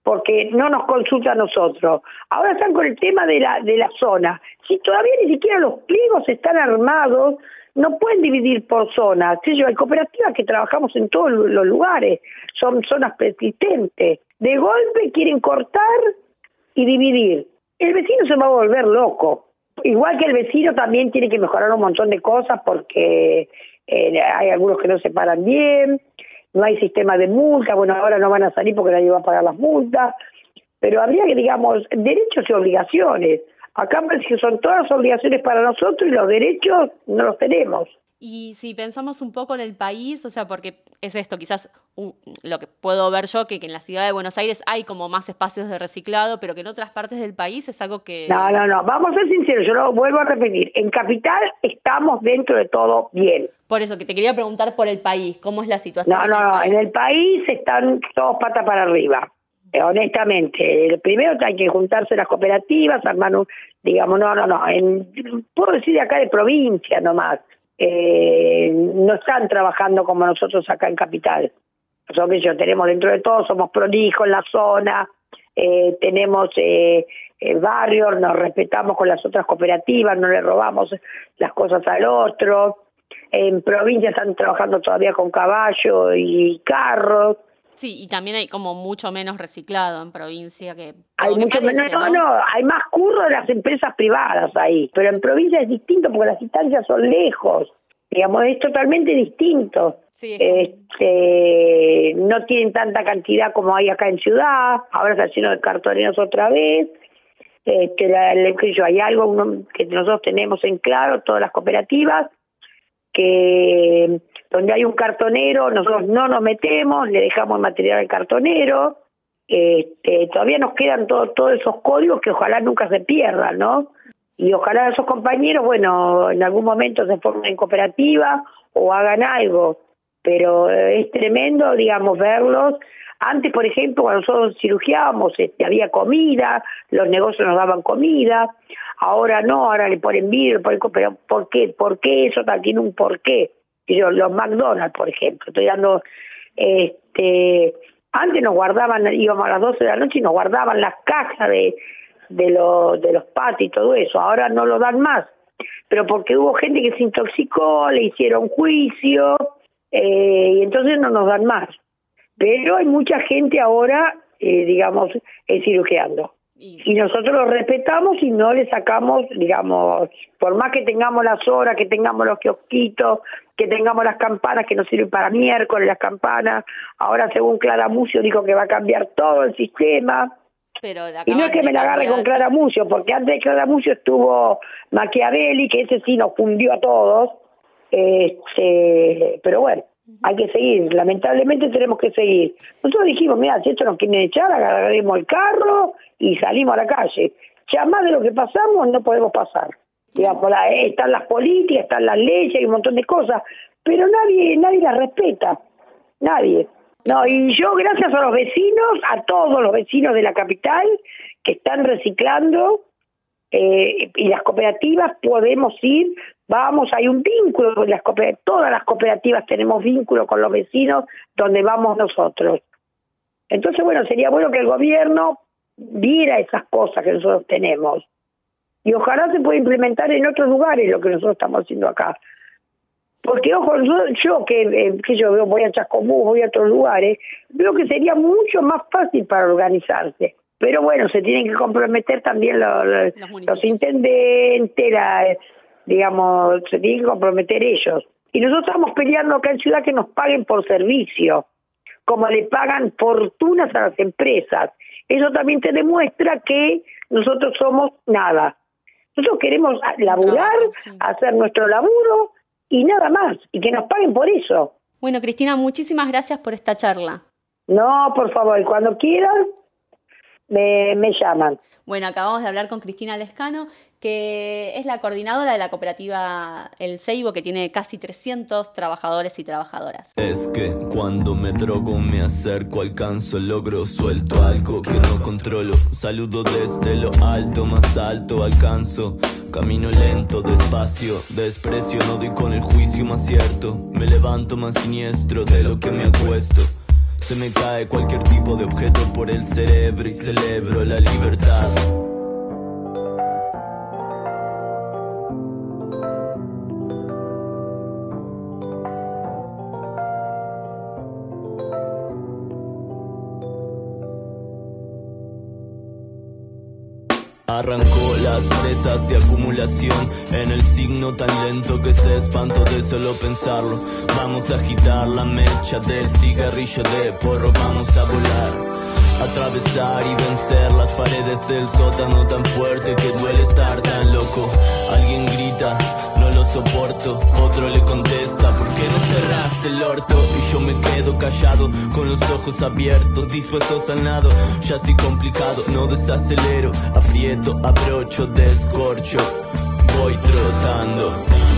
Speaker 12: porque no nos consulta a nosotros. Ahora están con el tema de la de la zona. Si todavía ni siquiera los pliegos están armados, no pueden dividir por zonas. Sí, hay cooperativas que trabajamos en todos los lugares, son zonas persistentes. De golpe quieren cortar y dividir. El vecino se va a volver loco. Igual que el vecino también tiene que mejorar un montón de cosas porque eh, hay algunos que no se paran bien, no hay sistema de multa, bueno, ahora no van a salir porque nadie va a pagar las multas, pero habría que, digamos, derechos y obligaciones. Acá parece que son todas las obligaciones para nosotros y los derechos no los tenemos.
Speaker 11: Y si pensamos un poco en el país, o sea, porque es esto, quizás un, lo que puedo ver yo, que, que en la ciudad de Buenos Aires hay como más espacios de reciclado, pero que en otras partes del país es algo que...
Speaker 12: No, no, no, vamos a ser sinceros, yo lo vuelvo a repetir, en Capital estamos dentro de todo bien.
Speaker 11: Por eso, que te quería preguntar por el país, ¿cómo es la situación?
Speaker 12: No, no, no, en el país están todos patas para arriba, eh, honestamente. Primero hay que juntarse las cooperativas, armar un, digamos, no, no, no, en, puedo decir de acá de provincia nomás. Eh, no están trabajando como nosotros acá en Capital. Nosotros yo tenemos dentro de todo, somos prolijos en la zona, eh, tenemos eh, eh, barrios, nos respetamos con las otras cooperativas, no le robamos las cosas al otro. En provincia están trabajando todavía con caballo y carros.
Speaker 11: Sí, y también hay como mucho menos reciclado en provincia que...
Speaker 12: Hay mucho menos, no, no, no, hay más curro de las empresas privadas ahí, pero en provincia es distinto porque las distancias son lejos, digamos, es totalmente distinto. Sí. Este, no tienen tanta cantidad como hay acá en ciudad, ahora está lleno de cartoneros otra vez. Este, la, la, hay algo uno, que nosotros tenemos en claro, todas las cooperativas, que donde hay un cartonero, nosotros no nos metemos, le dejamos el material al cartonero. Este, todavía nos quedan todo, todos esos códigos que ojalá nunca se pierdan, ¿no? Y ojalá esos compañeros, bueno, en algún momento se formen en cooperativa o hagan algo, pero es tremendo, digamos, verlos. Antes, por ejemplo, cuando nosotros cirugiábamos, este, había comida, los negocios nos daban comida, ahora no, ahora le ponen vidrio, le ponen, pero ¿por qué? ¿Por qué eso tiene un porqué? Yo, los McDonald's, por ejemplo, estoy dando, este, antes nos guardaban, íbamos a las doce de la noche y nos guardaban las cajas de, de, los, de los patis y todo eso, ahora no lo dan más, pero porque hubo gente que se intoxicó, le hicieron juicio, eh, y entonces no nos dan más. Pero hay mucha gente ahora, eh, digamos, eh, cirugiando. Y nosotros lo respetamos y no le sacamos, digamos, por más que tengamos las horas, que tengamos los kiosquitos, que tengamos las campanas que nos sirven para miércoles, las campanas. Ahora, según Clara Mucio, dijo que va a cambiar todo el sistema.
Speaker 11: Pero
Speaker 12: y no es que me la agarre con Clara Mucio, porque antes de Clara Mucio estuvo Machiavelli, que ese sí nos fundió a todos. Este, pero bueno, hay que seguir, lamentablemente tenemos que seguir. Nosotros dijimos, mira, si esto nos quieren echar, agarraremos el carro y salimos a la calle. Ya más de lo que pasamos no podemos pasar. Digamos, la, están las políticas, están las leyes, hay un montón de cosas, pero nadie nadie las respeta, nadie. No, y yo gracias a los vecinos, a todos los vecinos de la capital que están reciclando, eh, y las cooperativas podemos ir, vamos, hay un vínculo con las cooperativas, todas las cooperativas tenemos vínculo con los vecinos donde vamos nosotros. Entonces, bueno, sería bueno que el gobierno viera esas cosas que nosotros tenemos. Y ojalá se pueda implementar en otros lugares lo que nosotros estamos haciendo acá. Porque, ojo, yo, yo que, eh, que yo voy a Chascomús, voy a otros lugares, veo que sería mucho más fácil para organizarse. Pero bueno, se tienen que comprometer también los, los, los intendentes, la, digamos, se tienen que comprometer ellos. Y nosotros estamos peleando acá en Ciudad que nos paguen por servicio, como le pagan fortunas a las empresas. Eso también te demuestra que nosotros somos nada. Nosotros queremos laburar, hacer nuestro laburo y nada más, y que nos paguen por eso.
Speaker 11: Bueno, Cristina, muchísimas gracias por esta charla.
Speaker 12: No, por favor, cuando quieran, me, me llaman.
Speaker 11: Bueno, acabamos de hablar con Cristina Lescano, que es la coordinadora de la cooperativa El Ceibo, que tiene casi trescientos trabajadores y trabajadoras.
Speaker 6: Es que cuando me drogo me acerco, alcanzo, logro, suelto algo que no controlo. Saludo desde lo alto, más alto alcanzo. Camino lento, despacio, desprecio, no doy con el juicio más cierto. Me levanto más siniestro de lo que me acuesto. Se me cae cualquier tipo de objeto por el cerebro y celebro la libertad. Arrancó las presas de acumulación en el signo tan lento que se espanto de solo pensarlo. Vamos a agitar la mecha del cigarrillo de porro, vamos a volar, atravesar y vencer las paredes del sótano tan fuerte que duele estar tan loco. Alguien grita, no lo soporto, otro le contesta, ¿por qué no cerrás el orto? Y yo me quedo callado, con los ojos abiertos, dispuestos al nado. Ya estoy complicado, no desacelero, aprieto, abrocho, descorcho, voy trotando.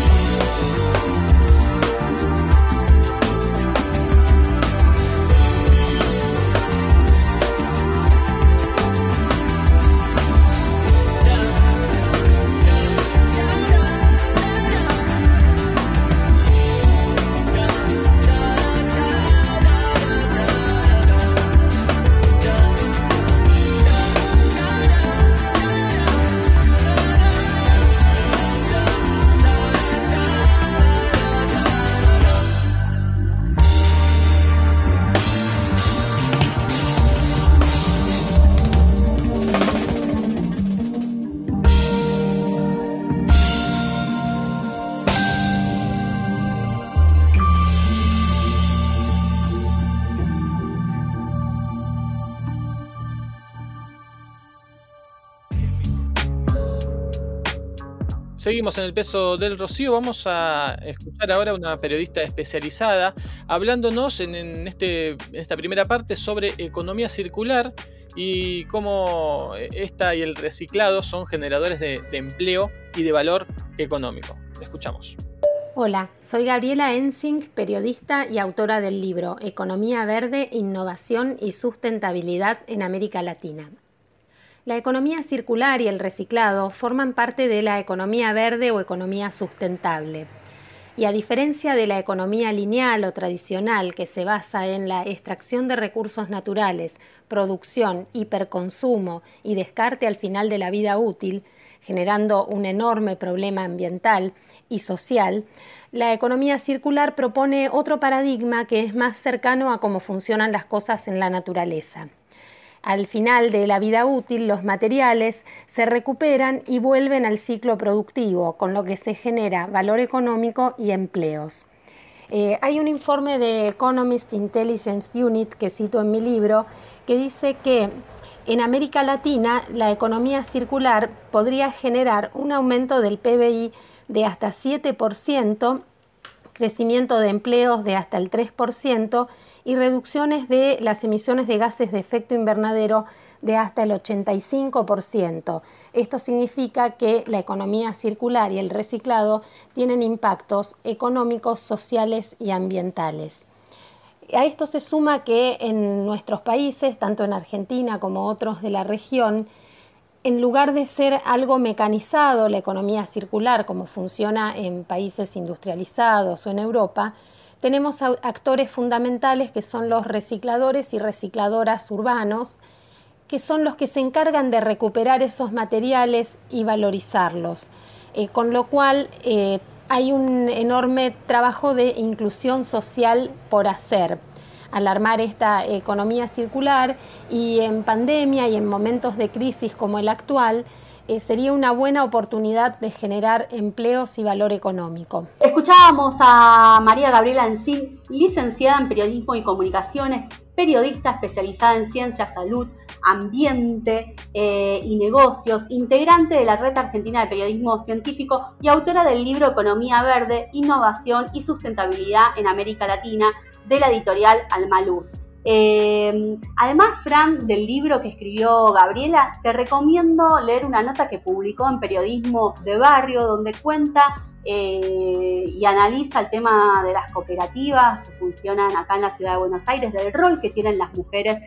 Speaker 4: Seguimos en el peso del rocío. Vamos a escuchar ahora a una periodista especializada hablándonos en, en, este, en esta primera parte sobre economía circular y cómo esta y el reciclado son generadores de, de empleo y de valor económico. Escuchamos.
Speaker 14: Hola, soy Gabriela Ensing, periodista y autora del libro Economía Verde, Innovación y Sustentabilidad en América Latina. La economía circular y el reciclado forman parte de la economía verde o economía sustentable. Y a diferencia de la economía lineal o tradicional que se basa en la extracción de recursos naturales, producción, hiperconsumo y descarte al final de la vida útil, generando un enorme problema ambiental y social, la economía circular propone otro paradigma que es más cercano a cómo funcionan las cosas en la naturaleza. Al final de la vida útil, los materiales se recuperan y vuelven al ciclo productivo, con lo que se genera valor económico y empleos. Eh, hay un informe de Economist Intelligence Unit que cito en mi libro que dice que en América Latina la economía circular podría generar un aumento del P B I de hasta siete por ciento, crecimiento de empleos de hasta el tres por ciento y reducciones de las emisiones de gases de efecto invernadero de hasta el ochenta y cinco por ciento. Esto significa que la economía circular y el reciclado tienen impactos económicos, sociales y ambientales. A esto se suma que en nuestros países, tanto en Argentina como otros de la región, en lugar de ser algo mecanizado, la economía circular, como funciona en países industrializados o en Europa, tenemos actores fundamentales que son los recicladores y recicladoras urbanos, que son los que se encargan de recuperar esos materiales y valorizarlos, eh, con lo cual eh, hay un enorme trabajo de inclusión social por hacer al armar esta economía circular, y en pandemia y en momentos de crisis como el actual, Eh, sería una buena oportunidad de generar empleos y valor económico.
Speaker 5: Escuchábamos a María Gabriela Ensing, licenciada en Periodismo y Comunicaciones, periodista especializada en Ciencia, Salud, Ambiente eh, y Negocios, integrante de la Red Argentina de Periodismo Científico y autora del libro Economía Verde, Innovación y Sustentabilidad en América Latina, de la editorial Alma Luz. Eh, además, Fran, del libro que escribió Gabriela, te recomiendo leer una nota que publicó en Periodismo de Barrio, donde cuenta eh, y analiza el tema de las cooperativas que funcionan acá en la ciudad de Buenos Aires, del rol que tienen las mujeres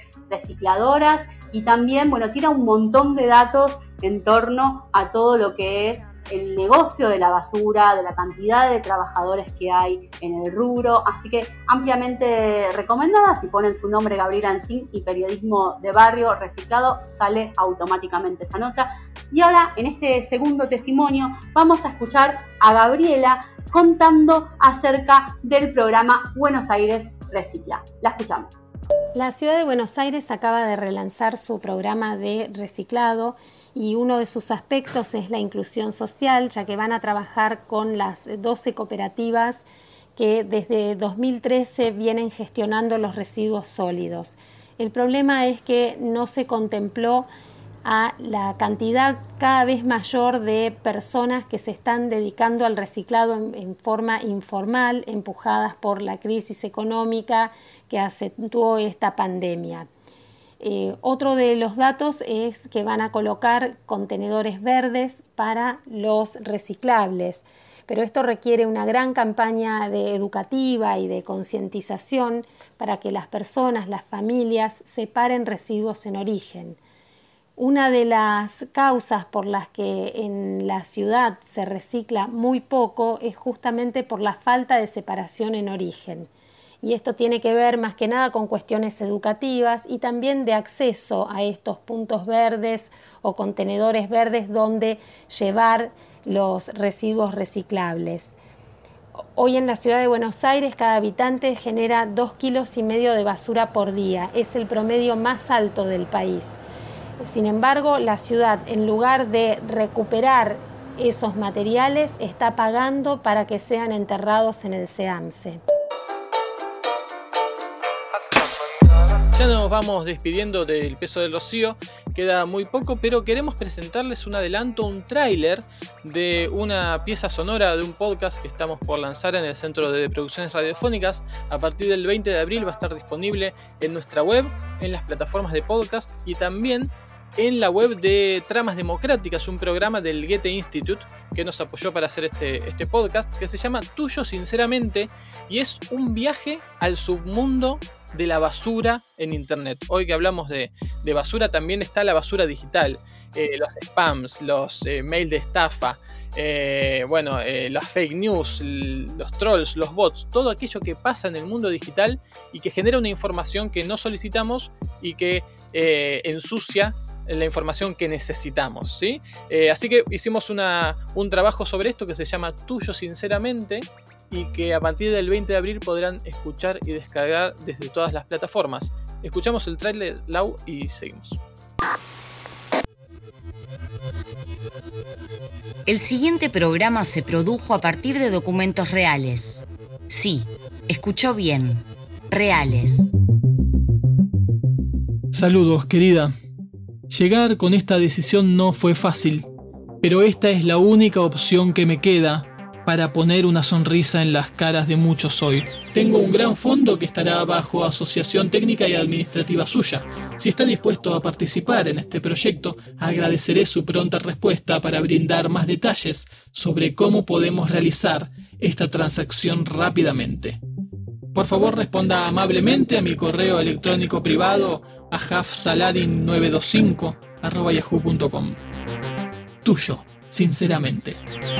Speaker 5: recicladoras, y también, bueno, tira un montón de datos en torno a todo lo que es el negocio de la basura, de la cantidad de trabajadores que hay en el rubro, así que ampliamente recomendada. Si ponen su nombre Gabriela Ensing y periodismo de barrio reciclado, sale automáticamente esa nota. Y ahora, en este segundo testimonio, vamos a escuchar a Gabriela contando acerca del programa Buenos Aires Recicla. La escuchamos.
Speaker 14: La ciudad de Buenos Aires acaba de relanzar su programa de reciclado y uno de sus aspectos es la inclusión social, ya que van a trabajar con las doce cooperativas que desde dos mil trece vienen gestionando los residuos sólidos. El problema es que no se contempló a la cantidad cada vez mayor de personas que se están dedicando al reciclado en, en forma informal, empujadas por la crisis económica que acentuó esta pandemia. Eh, otro de los datos es que van a colocar contenedores verdes para los reciclables, pero esto requiere una gran campaña de educativa y de concientización para que las personas, las familias, separen residuos en origen. Una de las causas por las que en la ciudad se recicla muy poco es justamente por la falta de separación en origen. Y esto tiene que ver más que nada con cuestiones educativas y también de acceso a estos puntos verdes o contenedores verdes donde llevar los residuos reciclables. Hoy en la ciudad de Buenos Aires cada habitante genera dos kilos y medio de basura por día. Es el promedio más alto del país. Sin embargo, la ciudad, en lugar de recuperar esos materiales, está pagando para que sean enterrados en el SEAMSE.
Speaker 4: Ya nos vamos despidiendo del Peso del Rocío, queda muy poco, pero queremos presentarles un adelanto, un tráiler de una pieza sonora de un podcast que estamos por lanzar en el Centro de Producciones Radiofónicas. A partir del veinte de abril va a estar disponible en nuestra web, en las plataformas de podcast y también en la web de Tramas Democráticas, un programa del Goethe Institute que nos apoyó para hacer este, este podcast, que se llama Tuyo Sinceramente, y es un viaje al submundo de la basura en internet. Hoy que hablamos de, de basura, también está la basura digital, eh, los spams, los eh, mails de estafa, eh, bueno, eh, las fake news, los trolls, los bots, todo aquello que pasa en el mundo digital y que genera una información que no solicitamos y que eh, ensucia la información que necesitamos, ¿sí? Eh, así que hicimos una, un trabajo sobre esto que se llama Tuyo Sinceramente y que a partir del veinte de abril podrán escuchar y descargar desde todas las plataformas. Escuchamos el tráiler, Lau, y seguimos.
Speaker 15: El siguiente programa se produjo a partir de documentos reales. Sí, escuchó bien. Reales.
Speaker 16: Saludos, querida. Llegar con esta decisión no fue fácil, pero esta es la única opción que me queda para poner una sonrisa en las caras de muchos hoy. Tengo un gran fondo que estará bajo asociación técnica y administrativa suya. Si está dispuesto a participar en este proyecto, agradeceré su pronta respuesta para brindar más detalles sobre cómo podemos realizar esta transacción rápidamente. Por favor, responda amablemente a mi correo electrónico privado a jafsaladin nueve dos cinco arroba yahoo punto com. Tuyo, sinceramente.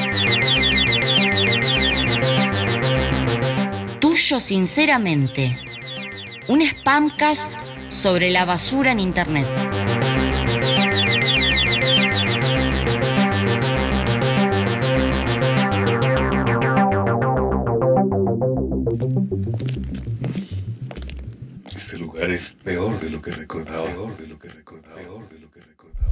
Speaker 15: Tuyo Sinceramente. Un spamcast sobre la basura en internet.
Speaker 17: Este lugar es peor de lo que recordaba. Peor de lo que recordaba. Peor de lo que recordaba.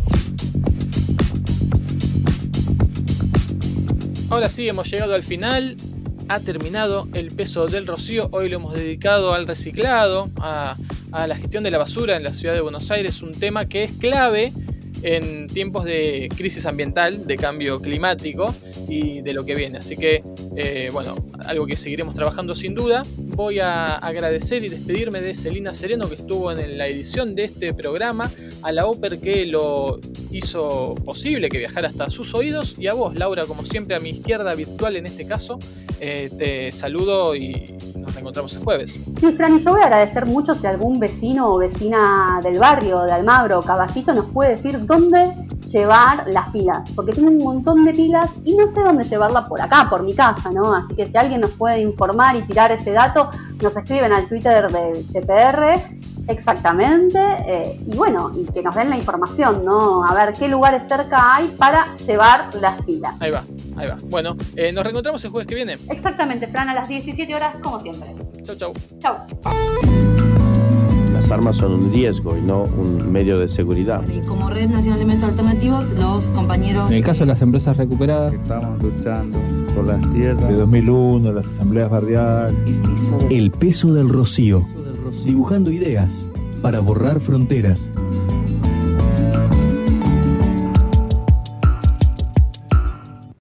Speaker 4: Ahora sí, hemos llegado al final. Ha terminado el Peso del Rocío. Hoy lo hemos dedicado al reciclado, a, a la gestión de la basura en la ciudad de Buenos Aires. Un tema que es clave en tiempos de crisis ambiental, de cambio climático y de lo que viene. Así que, eh, bueno, algo que seguiremos trabajando sin duda. Voy a agradecer y despedirme de Celina Sereno, que estuvo en la edición de este programa, a la Oper que lo hizo posible, que viajara hasta sus oídos, y a vos, Laura, como siempre, a mi izquierda virtual en este caso. Eh, te saludo y nos reencontramos el jueves.
Speaker 5: Sí, Fran, y yo voy a agradecer mucho si algún vecino o vecina del barrio de Almagro o Caballito nos puede decir dónde llevar las pilas, porque tengo un montón de pilas y no sé dónde llevarla por acá, por mi casa, ¿no? Así que si alguien nos puede informar y tirar ese dato, nos escriben al Twitter de C P R exactamente, eh, y bueno, y que nos den la información, ¿no? A ver qué lugares cerca hay para llevar las pilas.
Speaker 4: Ahí va, ahí va. Bueno, eh, nos reencontramos el jueves que viene.
Speaker 5: Exactamente, Fran, a las diecisiete horas, como siempre.
Speaker 4: Chau, chau.
Speaker 5: Chau.
Speaker 18: Las armas son un riesgo y no un medio de seguridad.
Speaker 19: Y como Red Nacional de Medios Alternativos, los compañeros...
Speaker 20: En el caso de las empresas recuperadas,
Speaker 21: estamos luchando por las tierras de dos mil uno, las asambleas barriales.
Speaker 22: El peso del rocío, dibujando ideas para borrar fronteras.